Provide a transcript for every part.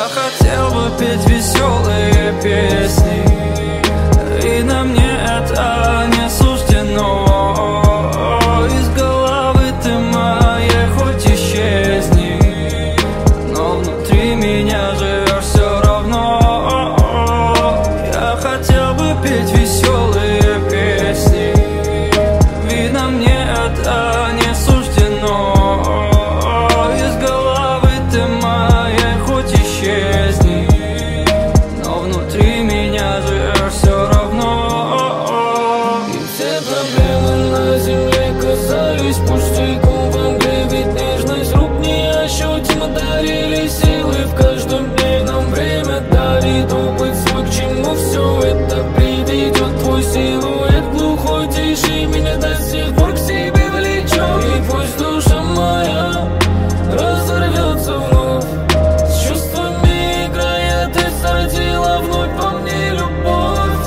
хотел бы петь веселые песни, и на мне это не суждено. Из головы ты моей хоть исчезни, но внутри меня живешь все равно. Я хотел бы петь веселые песни, ведь на мне это не суждено. Из головы ты моей хоть исчезни, но внутри меня живешь все равно. И все проблемы на земле казались пустяком в игре, ведь нежность рук неощутимо дарили силы. В каждом дне нам время дарит опыт свой, к чему все это приведет. Твой силуэт глухой тиши меня до сих пор к себе влечет. И пусть душа моя разорвется вновь, с чувствами играя, ты садила вновь по мне любовь.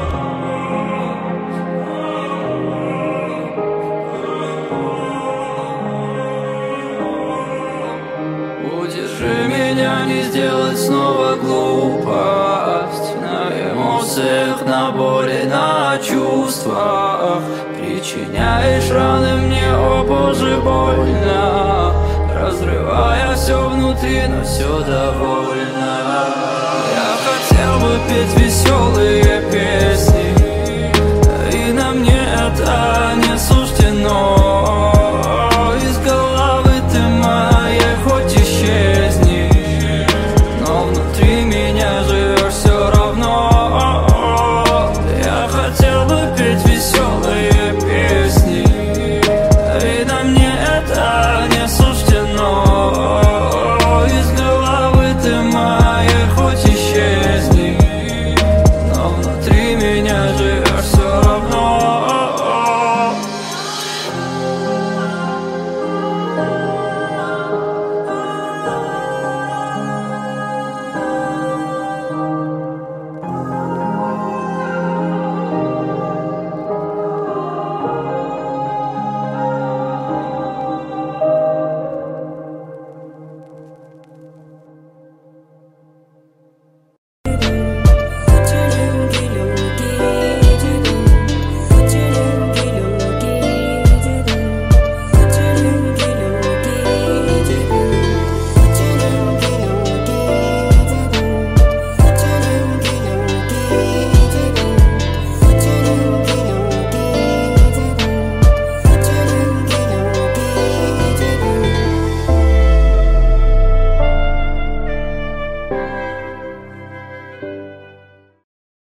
Удержи меня, не сделать снова глупость. На эмоциях, на боли, на чувствах причиняешь раны мне, о боже, больно. Разрывая все внутри, но все довольно.